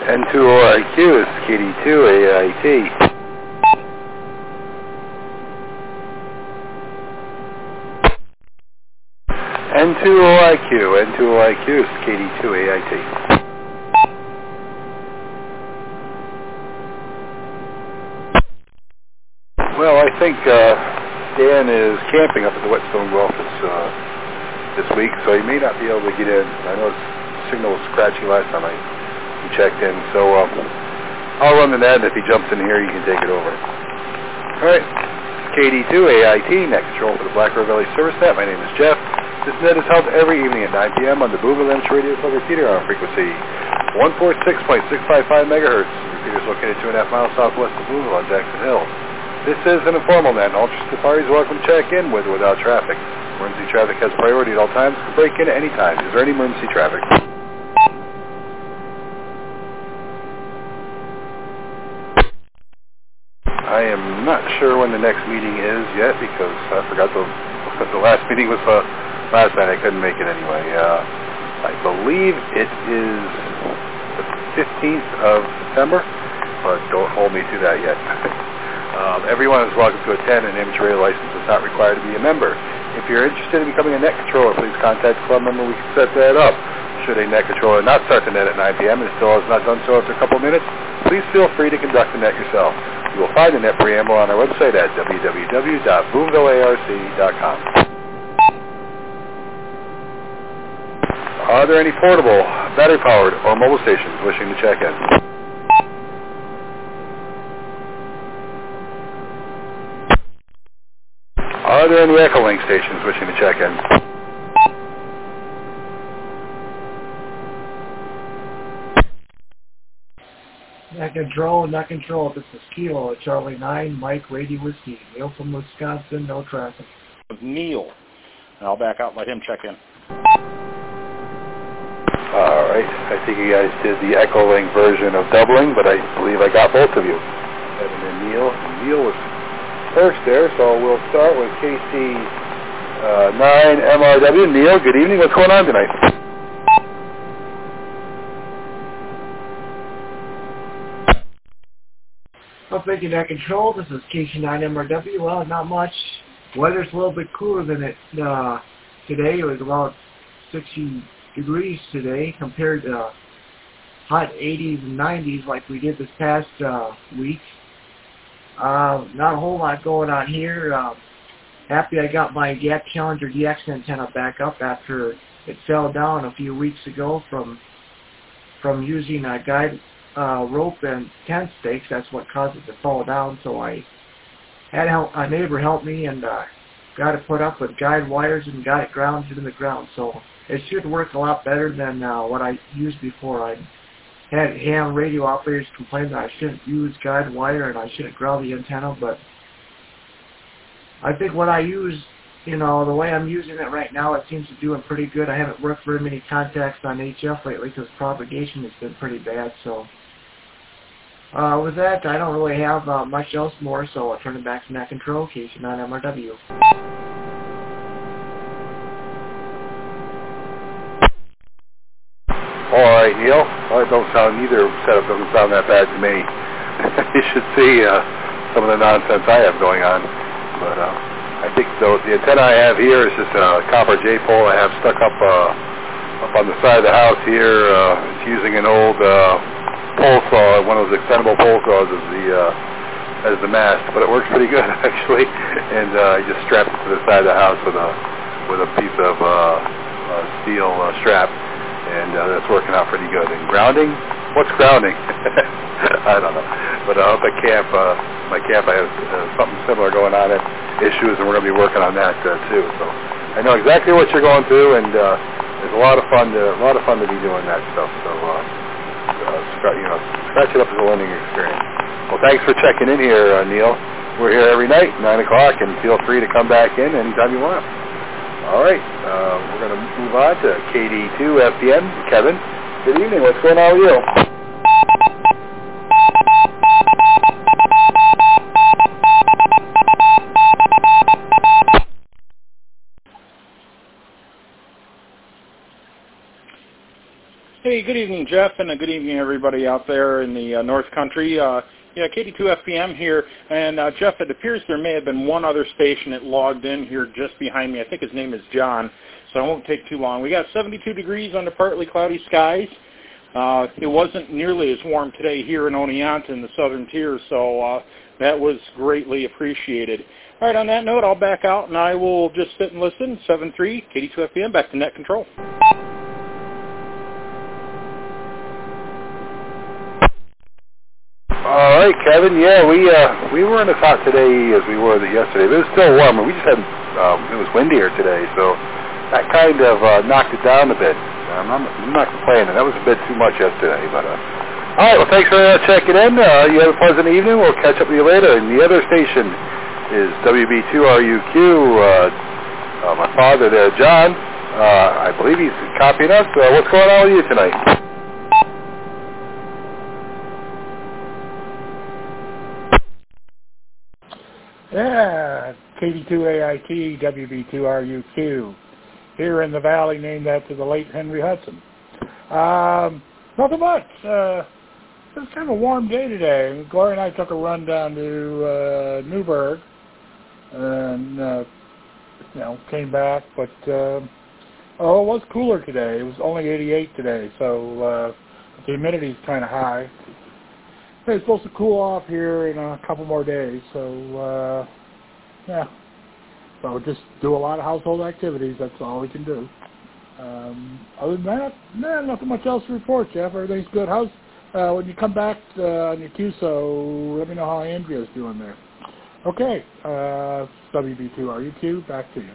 N2OIQ is KD2AIT. N2OIQ is KD2AIT. Well, I think Dan is camping up at the Whetstone Gulf this week, so he may not be able to get in. I know his signal was scratchy last time we checked in, so I'll run the net, and if he jumps in here, you can take it over. All right, KD2AIT, net control for the Black River Valley Service Net. My name is Jeff. This net is held every evening at 9 p.m. on the Boonville Amateur Radio Club repeater on frequency 146.655 megahertz. The repeater is located 2.5 miles southwest of Boonville on Jackson Hill. This is an informal net, and all interested parties are welcome to check in with or without traffic. Emergency traffic has priority at all times. Can break in at any time. Is there any emergency traffic? I am not sure when the next meeting is yet because I forgot the last meeting was last night. I couldn't make it anyway. I believe it is the 15th of September, but don't hold me to that yet. Everyone is welcome to attend. An amateur radio license is not required to be a member. If you're interested in becoming a net controller, please contact the club member. We can set that up. Should a net controller not start the net at 9 p.m. and still has not done so after a couple of minutes, please feel free to conduct the net yourself. You will find the net preamble on our website at www.boonvillearc.com. Are there any portable, battery-powered, or mobile stations wishing to check in? Are there any Echolink stations wishing to check in? Net control. This is Kilo at Charlie 9, Mike, Rady Whiskey. Neil from Wisconsin, no traffic. Neil. And I'll back out and let him check in. All right. I think you guys did the Echolink version of doubling, but I believe I got both of you. Evan and Neil. Neil was first there, so we'll start with KC9MRW. Neil, good evening. What's going on tonight? Well, thank you, net control. This is KC9MRW. Well, not much. Weather's a little bit cooler than it today. It was about 60 degrees today compared to hot 80s and 90s like we did this past week. Not a whole lot going on here. Happy I got my Gap Challenger DX antenna back up after it fell down a few weeks ago from using a guide rope and tent stakes. That's what caused it to fall down. So I had a neighbor help me and got it put up with guide wires and got it grounded in the ground. So it should work a lot better than what I used before. I had ham radio operators complain that I shouldn't use guide wire and I shouldn't ground the antenna, but I think what I use, the way I'm using it right now, it seems to be doing pretty good. I haven't worked very many contacts on HF lately because propagation has been pretty bad. So with that, I don't really have much else more, so I'll turn it back to net control, KC9MRW. All right, Neil. Well, either setup doesn't sound that bad to me. You should see some of the nonsense I have going on. But I think the antenna I have here is just a copper J-pole I have stuck up on the side of the house here. It's using an old pole saw, one of those extendable pole saws as the mast, but it works pretty good actually. And I just strapped it to the side of the house with a piece of steel strap. And that's working out pretty good. And grounding? What's grounding? I don't know. But up at camp, my camp, I have something similar going on, issues, and we're going to be working on that too. So I know exactly what you're going through, and there's a lot of fun to be doing that stuff. So scratch it up as a learning experience. Well, thanks for checking in here, Neil. We're here every night, 9 o'clock, and feel free to come back in anytime you want. All right, we're going to move on to KD2FPN. Kevin, good evening. What's going on with you? Hey, good evening, Jeff, and good evening, everybody out there in the North Country. KD2 FPM here, and Jeff, it appears there may have been one other station that logged in here just behind me. I think his name is John, so I won't take too long. We got 72 degrees under partly cloudy skies. It wasn't nearly as warm today here in Oneonta in the Southern Tier, so that was greatly appreciated. All right, on that note, I'll back out, and I will just sit and listen. 7-3, KD2 FPM, back to net control. All right, Kevin. Yeah, we were in the top today as we were yesterday, but it was still warmer. We just had it was windier today, so that kind of knocked it down a bit. I'm not complaining. That was a bit too much yesterday, but all right. Well, thanks for checking in. You have a pleasant evening. We'll catch up with you later. And the other station is WB2RUQ. My father there, John. I believe he's copying us. What's going on with you tonight? Yeah, KD2AIT, WB2RUQ, here in the valley named after the late Henry Hudson. Nothing much. It was kind of a warm day today. Gloria and I took a run down to Newburgh and, came back, but it was cooler today. It was only 88 today, so the humidity's kind of high. It's supposed to cool off here in a couple more days, so so just do a lot of household activities. That's all we can do. Other than that, nothing much else to report, Jeff. Everything's good. How's when you come back on your QSO, let me know how Andrea's doing there. Okay, WB2RUQ, back to you.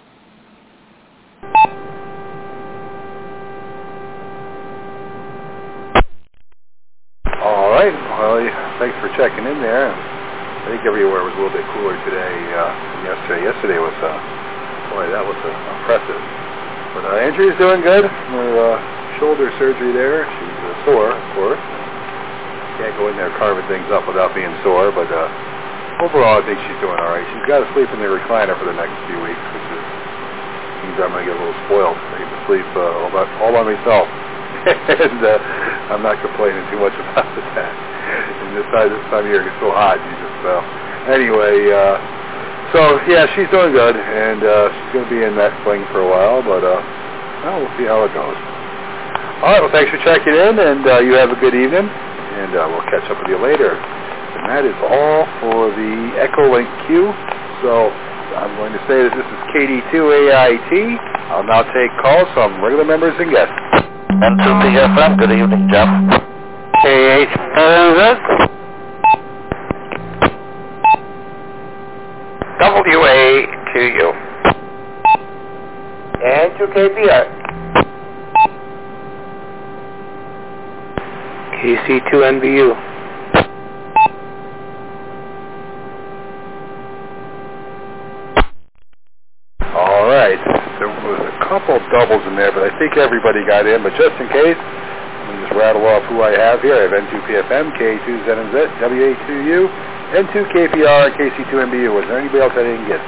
All right. Well, thanks for checking in there. I think everywhere was a little bit cooler today than yesterday. Yesterday was, that was oppressive. But Andrea's doing good. Her shoulder surgery there. She's sore, of course. Can't go in there carving things up without being sore. But overall, I think she's doing all right. She's got to sleep in the recliner for the next few weeks, which means I'm going to get a little spoiled. I get to sleep all by myself. And I'm not complaining too much about that. And this time of year gets so hot, you just anyway. So yeah, she's doing good, and she's going to be in that sling for a while, but we'll see how it goes. All right. Well, thanks for checking in, and you have a good evening, and we'll catch up with you later. And that is all for the Echolink Q. So I'm going to say that this is KD2AIT. I'll now take calls from regular members and guests. N2PFM, good evening, Jeff. KH, WA to you. And to KPR. KC2NBU. All right. There was a couple doubles in there, but I think everybody got in. But just in case, I'm going to just rattle off who I have here. I have N2PFM, K2ZNZ, WA2U, N2KPR, and KC2MBU. Was there anybody else I didn't get?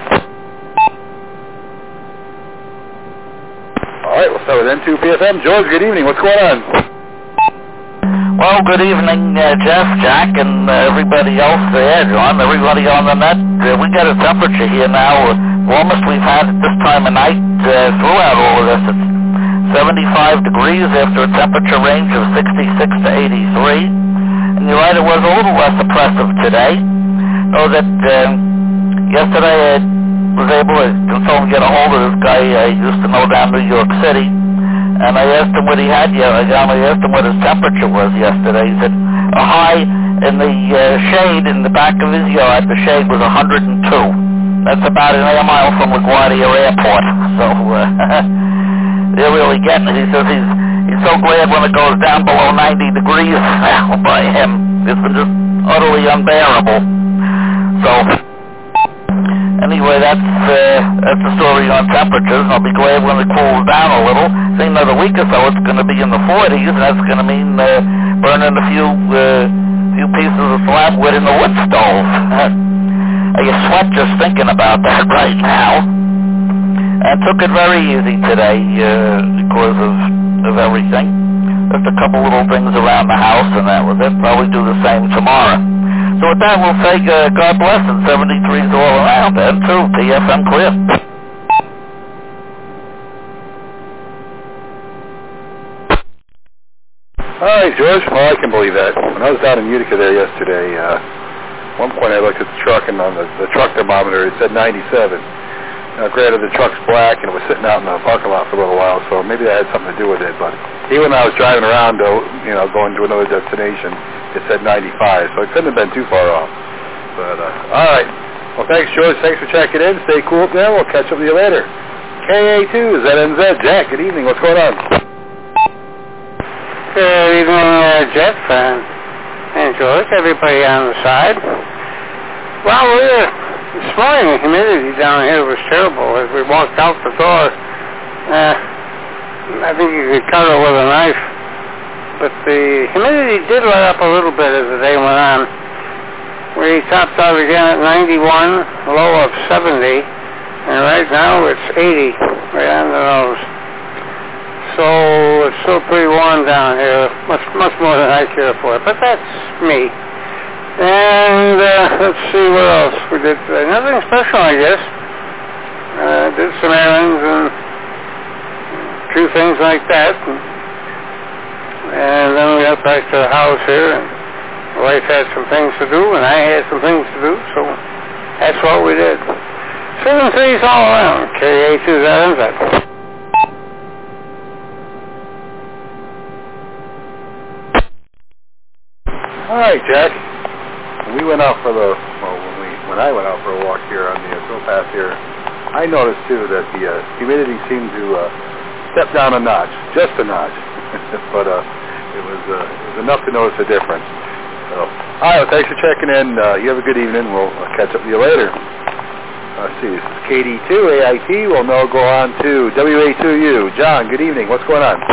All right, we'll start with N2PFM. George, good evening. What's going on? Well, good evening, Jeff, Jack, and everybody else there, John, everybody on the net. We got a temperature here now, warmest we've had at this time of night throughout all of this. It's 75 degrees after a temperature range of 66 to 83. And you're right, it was a little less oppressive today. Know that yesterday I was able to get a hold of this guy I used to know down New York City. And I asked him what he had. I asked him what his temperature was yesterday. He said a high in the shade in the back of his yard. The shade was 102. That's about an air mile from LaGuardia Airport. So they're really getting it. He says he's so glad when it goes down below 90 degrees now by him. It's just utterly unbearable. So anyway, that's the story on temperatures. I'll be glad when it cools down a little. Say another week or so, it's going to be in the 40s, and that's going to mean burning a few pieces of slab wood in the wood stove. You sweat just thinking about that right now. I took it very easy today because of everything. just a couple little things around the house, and that was it. Probably do the same tomorrow. So with that, we'll say God bless and 73s all around, and to TFM clear. All right, George. Well, I can believe that. When I was down in Utica there yesterday, at one point I looked at the truck, and on the truck thermometer it said 97. Now, granted, the truck's black, and it was sitting out in the parking lot for a little while, so maybe that had something to do with it. But even when I was driving around, going to another destination, it said 95, so it couldn't have been too far off. But, all right. Well, thanks, George. Thanks for checking in. Stay cool up there. We'll catch up with you later. KA2, ZNZ. Jack, good evening. What's going on? Good evening, Jeff and George, everybody on the side. Well, this morning the humidity down here was terrible. As we walked out the door, I think you could cut it with a knife. But the humidity did let up a little bit as the day went on. We topped out again at 91, low of 70, and right now it's 80, right on the nose. So it's still pretty warm down here, much more than I care for, but that's me. And let's see what else. We did nothing special, I guess. Did some errands and a few things like that. And then we got back to the house here, and the wife had some things to do, and I had some things to do, so that's what we did. 7-3s all around. KA2 ZNZ. All right, Jack. When I went out for a walk here on the towpath here, I noticed too that the humidity seemed to step down a notch, just a notch, but it was enough to notice a difference. So, all right, well, thanks for checking in. You have a good evening. We'll catch up with you later. Let's see, this is KD2 AIT. We'll now go on to WA2U. John, good evening. What's going on?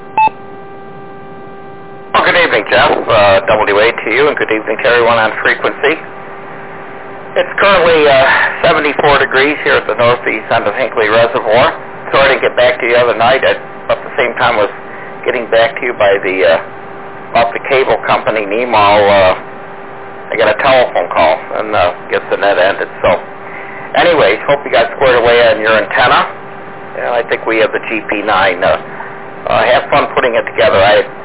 Well, good evening, Jeff. WA2U, and good evening to everyone on frequency. It's currently 74 degrees here at the northeast end of Hinckley Reservoir. Sorry to get back to you the other night. At the same time was getting back to you by off the cable company, Nemo. I got a telephone call, and guess the net ended. So, anyways, hope you got squared away on your antenna. And I think we have the GP9. Have fun putting it together.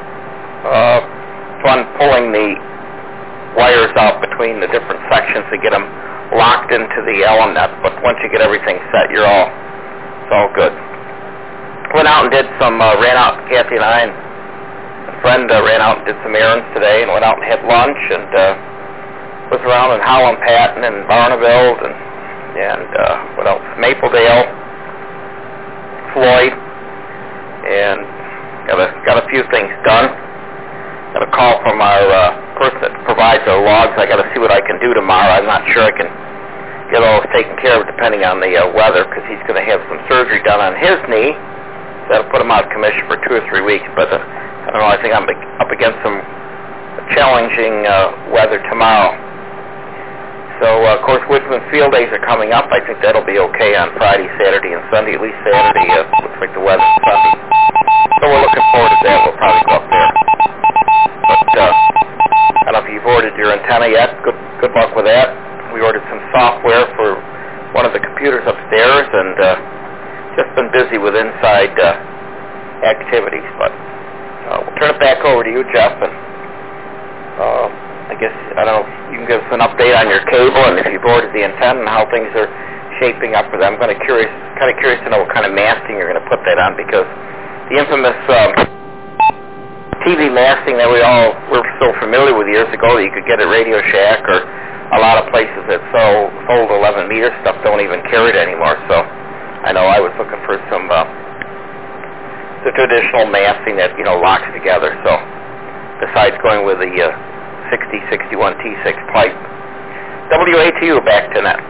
Fun pulling the wires out between the different sections to get them locked into the Allen net, but once you get everything set, it's all good. Went out and ran out, Kathy and I, and a friend ran out and did some errands today, and went out and had lunch, and was around in Holland Patton and Barneveld, and what else, Mapledale, Floyd, and got a few things done. Got a call from our person that provides our logs. I got to see what I can do tomorrow. I'm not sure I can get all this taken care of depending on the weather, because he's going to have some surgery done on his knee. That'll put him out of commission for 2 or 3 weeks. But I don't know. I think I'm up against some challenging weather tomorrow. So of course, Woodman Field Days are coming up. I think that'll be okay on Friday, Saturday, and Sunday. At least Saturday looks like the weather's sunny. So we're looking forward to that. We'll probably go up there. But I don't know if you've ordered your antenna yet. Good luck with that. We ordered some software for one of the computers upstairs, and just been busy with inside activities. But we'll turn it back over to you, Jeff, and I guess, I don't know, you can give us an update on your cable and if you've ordered the antenna and how things are shaping up for them. I'm kind of curious to know what kind of masting you're going to put that on, because the infamous TV masting that we're so familiar with years ago that you could get at Radio Shack, or a lot of places that sold 11 meter stuff don't even carry it anymore. So I know I was looking for some the traditional masting that locks together. So besides going with the 6061 T6 pipe. WA2U, back to net.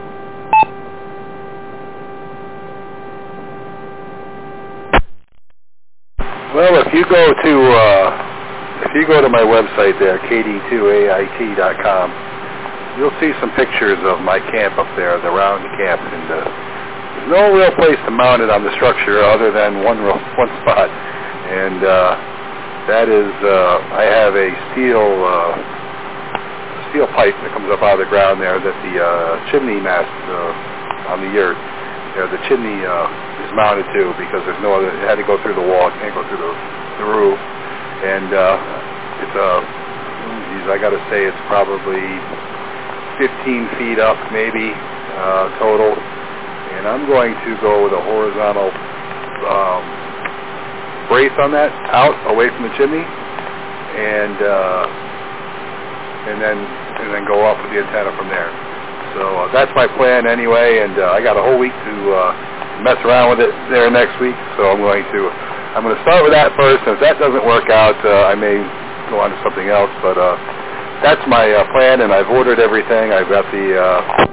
Well, if you go to my website there, kd2ait.com, you'll see some pictures of my camp up there, the round camp, and there's no real place to mount it on the structure other than one spot. And That is, I have a steel pipe that comes up out of the ground there that the chimney mast on the yurt, the chimney is mounted to, because there's no other. It had to go through the wall. It can't go through the roof. And it's I got to say it's probably 15 feet up, maybe total. And I'm going to go with a horizontal brace on that, out away from the chimney, and then go up with the antenna from there. So that's my plan anyway, and I got a whole week to mess around with it there next week. So I'm going to start with that first, and if that doesn't work out, I may go on to something else. But that's my plan, and I've ordered everything. I've got the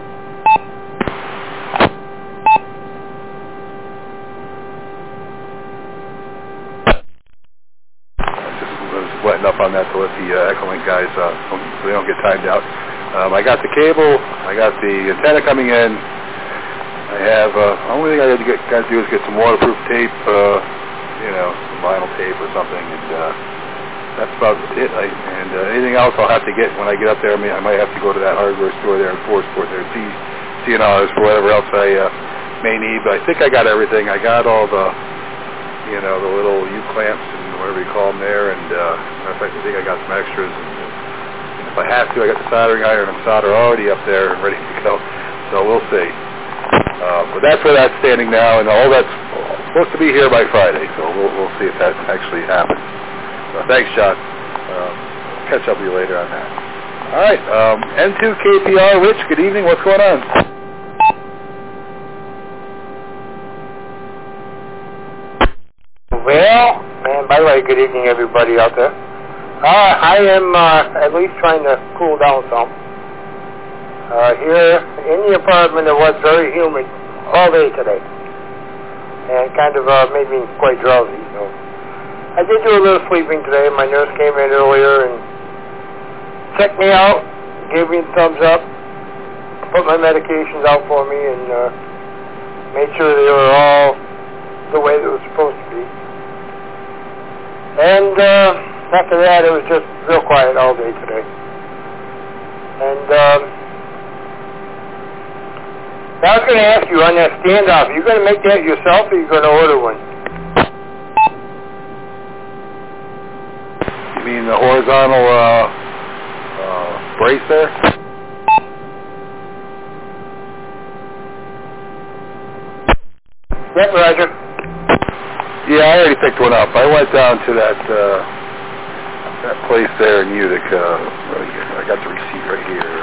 letting up on that to let the Echolink guys so they don't get timed out. I got the cable, I got the antenna coming in. I have the only thing I got to do is get some waterproof tape, some vinyl tape or something, and that's about it. Anything else I'll have to get when I get up there. I might have to go to that hardware store there in Forceport there, CNRs for whatever else I may need. But I think I got everything. I got all the the little U-clamps and whatever you call them there, and in fact, I think I got some extras. And if I have to, I got the soldering iron and solder already up there and ready to go. So we'll see. But that's where that's standing now, and all that's supposed to be here by Friday. So we'll see if that actually happens. So thanks, John. Catch up with you later on that. All right, N2KPR, Rich. Good evening. What's going on? Well, and by the way, good evening, everybody out there. I am at least trying to cool down some. Here in the apartment, it was very humid all day today, and kind of made me quite drowsy. So I did do a little sleeping today. My nurse came in earlier and checked me out, gave me a thumbs up, put my medications out for me, and made sure they were all the way they were supposed to be. And after that, it was just real quiet all day today. And I was going to ask you on that standoff, are you going to make that yourself, or are you going to order one? You mean the horizontal brace there? Yep, Roger. Yeah, I already picked one up. I went down to that place there in Utica. I got the receipt right here.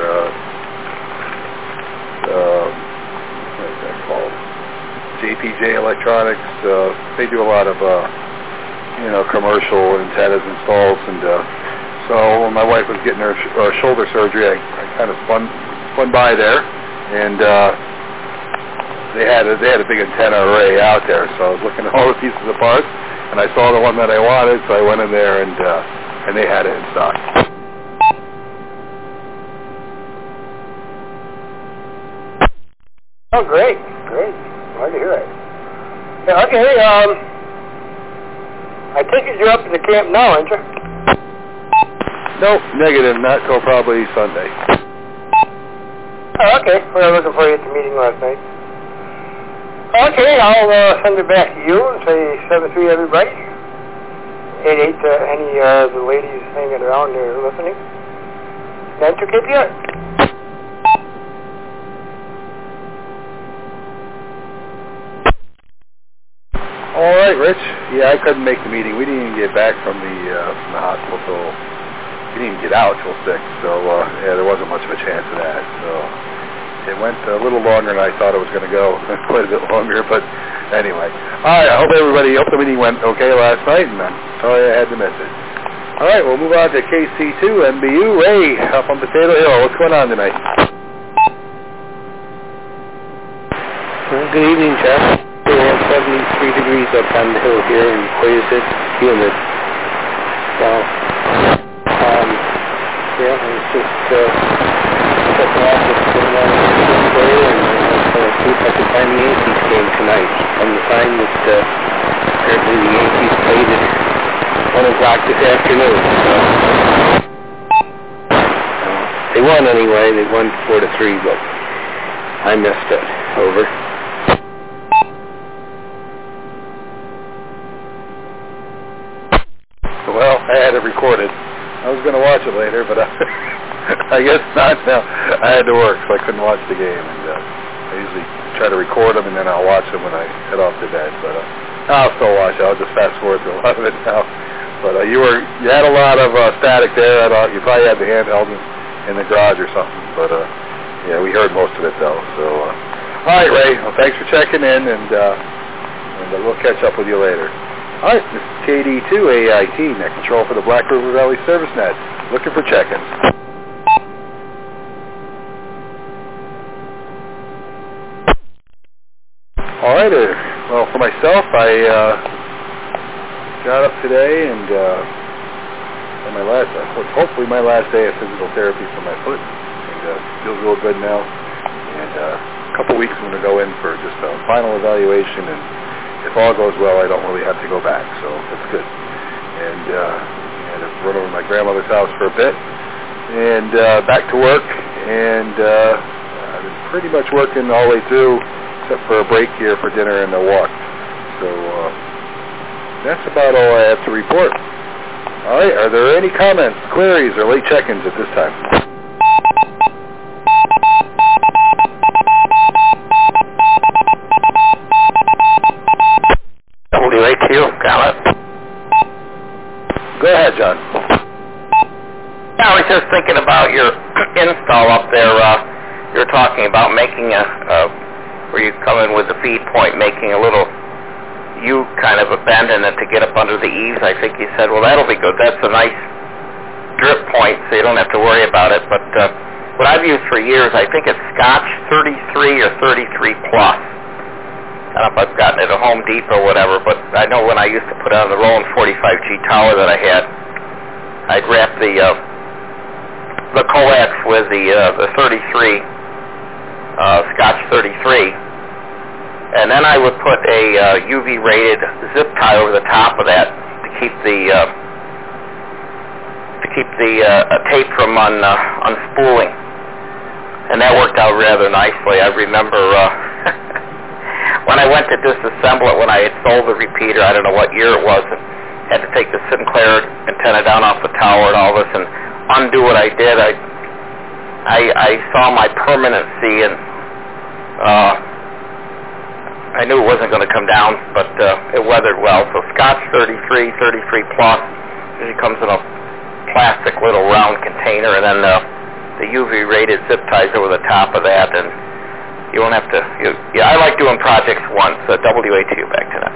What is that called? JPJ Electronics. They do a lot of commercial antennas installs, and so when my wife was getting her shoulder surgery, I kind of spun by there, and they had a big antenna array out there, so I was looking at all the pieces of parts, and I saw the one that I wanted, so I went in there, and they had it in stock. Oh, great. Glad to hear it. Yeah, okay, I take it you're up in the camp now, aren't you? Nope, negative, not till probably Sunday. Oh, okay. We were looking for you at the meeting last night. Okay, I'll send it back to you and say 7-3 everybody. 8-8 to any of the ladies hanging around there listening. And to KPR. All right, Rich. Yeah, I couldn't make the meeting. We didn't even get back from the hospital till we didn't even get out till 6. So there wasn't much of a chance of that. So it went a little longer than I thought it was going to go. Quite a bit longer, but anyway. All right. I hope the meeting went okay last night, and I'm sorry I had to miss it. All right, we'll move on to KC2 MBU. Ray, up on Potato Hill. What's going on tonight? Well, good evening, Jeff. We have 73 degrees up on the hill here, and boy, is it humid. So, yeah, it's just checking out what's going on today, and see if I can find the Yankees game tonight. From the time that apparently the Yankees played at 1 o'clock this afternoon. So, they won anyway. They won 4-3, but I missed it. Over. Well, I had it recorded. I was going to watch it later, but I guess not now. I had to work, so I couldn't watch the game. And I usually try to record them, and then I'll watch them when I head off to bed. But I'll still watch it. I'll just fast forward through a lot of it now. But you had a lot of static there. You probably had the handheld in the garage or something. But yeah, we heard most of it though. So all right, Ray. Well, thanks for checking in, and we'll catch up with you later. All right, this is KD2AIT, net control for the Black River Valley Service Net. Looking for check-ins. All right, well, for myself, I got up today and hopefully my last day of physical therapy for my foot, and feels real good now. And a couple weeks I'm going to go in for just a final evaluation, and if all goes well, I don't really have to go back, so that's good. And I had to run over to my grandmother's house for a bit, and back to work, and I've been pretty much working all the way through, except for a break here for dinner and a walk. So that's about all I have to report. All right, are there any comments, queries, or late check-ins at this time? WATU, comment? Go ahead, John. I was just thinking about your install up there. You're talking about making where you come in with the feed point, making a little U kind of a bend in it to get up under the eaves. I think you said, well, that'll be good. That's a nice drip point, so you don't have to worry about it. But what I've used for years, I think it's Scotch 33 or 33 plus. I don't know if I've gotten it at Home Depot or whatever, but I know when I used to put on the Roland 45G tower that I had, I'd wrap the coax with the 33 Scotch 33, and then I would put a UV-rated zip tie over the top of that to keep the tape from unspooling, and that worked out rather nicely. I remember when I went to disassemble it when I had sold the repeater, I don't know what year it was, and had to take the Sinclair antenna down off the tower and all this and undo what I did. I saw my permanency, and I knew it wasn't going to come down, but it weathered well. So Scotch 33, 33 plus, usually comes in a plastic little round container, and then the UV rated zip ties over the top of that, and you won't have to. I like doing projects once. WATU, back to that.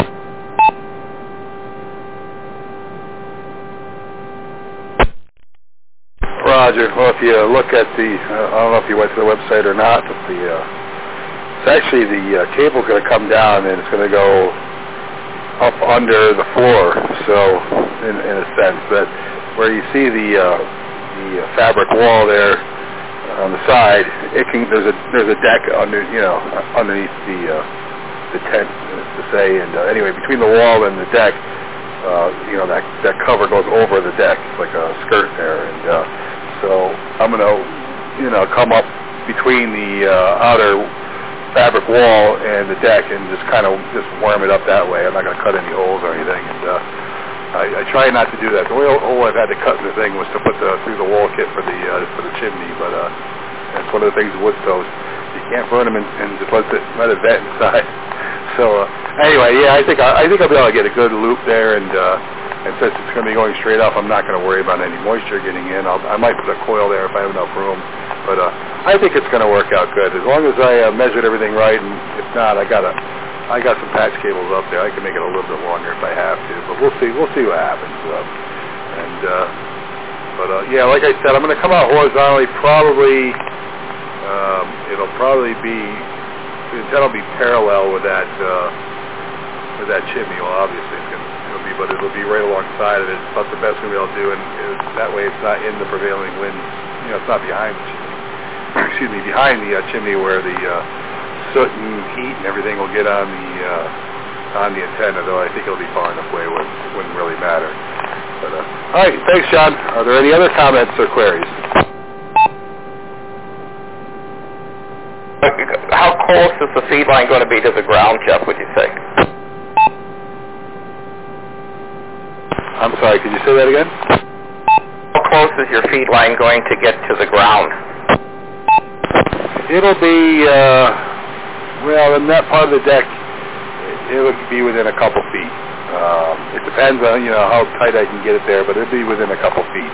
Roger. Well, if you look at the, I don't know if you went to the website or not, but it's actually the cable's going to come down and it's going to go up under the floor. So, in a sense, that where you see the fabric wall there on the side, there's a deck under, underneath the tent, to say. And anyway, between the wall and the deck, that cover goes over the deck. It's like a skirt there, and so I'm going to, come up between the outer fabric wall and the deck and just kind of warm it up that way. I'm not going to cut any holes or anything. And I try not to do that. The only hole I've had to cut in the thing was to put through the wall kit for the chimney, but that's one of the things with wood stoves. You can't burn them and just let it vent inside. So anyway, yeah, I think I'll be able to get a good loop there, and since it's going to be going straight up, I'm not going to worry about any moisture getting in. I might put a coil there if I have enough room, but I think it's going to work out good as long as I measured everything right. And if not, I got some patch cables up there. I can make it a little bit longer if I have to, but we'll see what happens. Yeah, like I said, I'm going to come out horizontally. Probably it'll probably be. The antenna will be parallel with that chimney. Well, obviously it'll be right alongside of it. It's about the best way I'll do, and that way it's not in the prevailing wind. It's not behind the chimney. Excuse me, behind the chimney where the soot and heat and everything will get on the on the antenna, though I think it'll be far enough away it wouldn't really matter. But, all right, thanks, John. Are there any other comments or queries? How close is the feed line going to be to the ground, Jeff, would you say? I'm sorry, could you say that again? How close is your feed line going to get to the ground? It'll be, well, in that part of the deck, it'll be within a couple feet. It depends on, how tight I can get it there, but it'll be within a couple feet.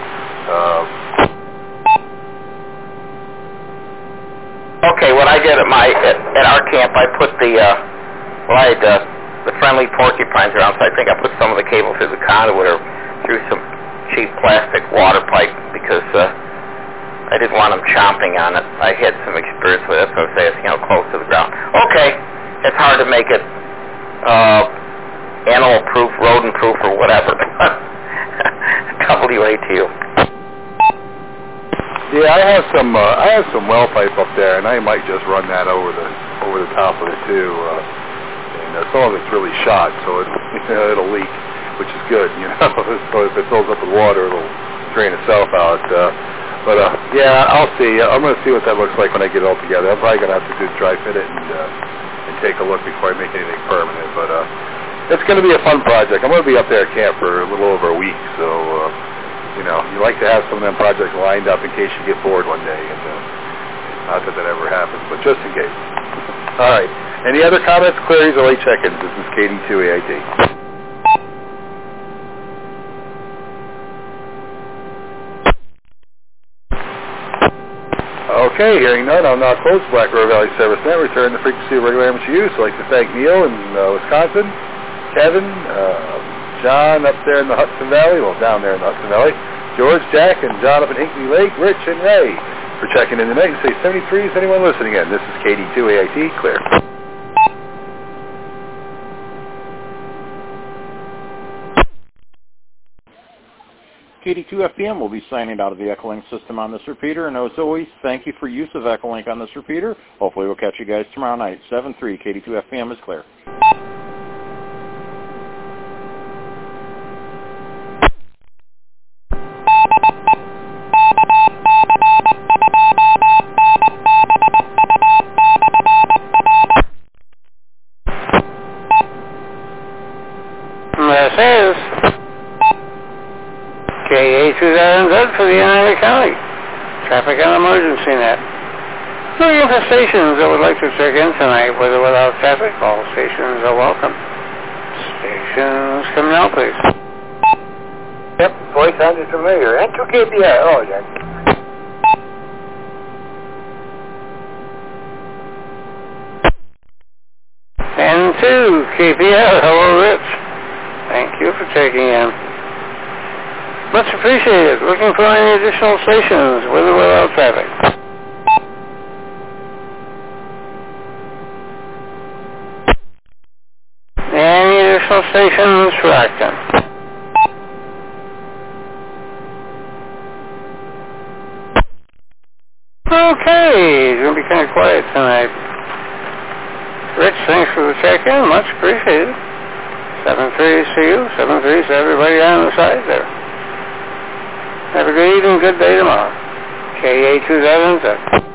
Okay, what I did at our camp, I put I had the friendly porcupines around, so I think I put some of the cable through the conduit or through some cheap plastic water pipe because I didn't want them chomping on it. I had some experience with it, so I say it's close to the ground. Okay, it's hard to make it animal-proof, rodent-proof, or whatever. WATU. Yeah, I have some well pipe up there, and I might just run that over the top of it too. And some of it's really shot, so it'll leak, which is good, So if it fills up with water, it'll drain itself out. Yeah, I'll see. I'm going to see what that looks like when I get it all together. I'm probably going to have to dry fit it and take a look before I make anything permanent. But it's going to be a fun project. I'm going to be up there at camp for a little over a week, so you like to have some of them projects lined up in case you get bored one day, and not that ever happens, but just in case. All right. Any other comments, queries, or late check-ins? This is KD2AIT. Okay, hearing none, I'll now close Black River Valley Service Net, return the frequency of regular amateur use. I'd like to thank Neil in Wisconsin, Kevin, John up there in the Hudson Valley, well, down there in the Hudson Valley, George, Jack, and John up in Hinkley Lake, Rich, and Ray for checking in tonight. Say 73 is anyone listening in. This is KD2AIT, clear. KD2 FPM will be signing out of the Echolink system on this repeater, and as always, thank you for use of Echolink on this repeater. Hopefully we'll catch you guys tomorrow night. 7-3, KD2 FPM is clear. This is KA2000 for the United County Traffic and Emergency Net. Looking for stations that would like to check in tonight, with or without traffic, all stations are welcome. Stations, come now, please. Yep, voice sounded familiar. And 2 KPR. Oh, yeah. And 2 KPR. Hello, Rich. Thank you for checking in. Much appreciated. Looking for any additional stations, with or without traffic. Any additional stations for Acton? Okay, it's going to be kind of quiet tonight. Rich, thanks for the check-in. Much appreciated. 7-3 to you, 7-3 to everybody on the side there. Have a good evening, good day tomorrow. KA277.